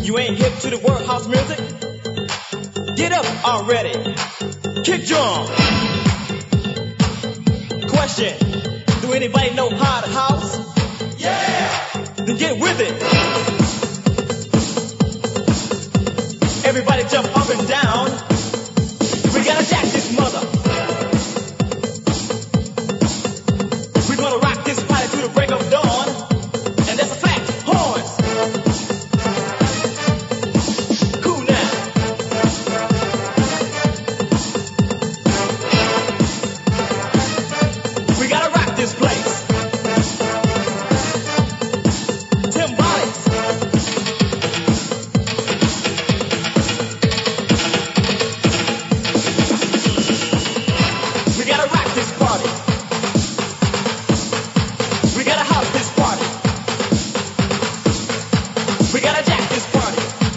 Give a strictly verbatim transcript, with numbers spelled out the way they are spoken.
You ain't hip to the workhouse music? Get up already. Kick drum. Question. Do anybody know how to house? Yeah! Then get with it.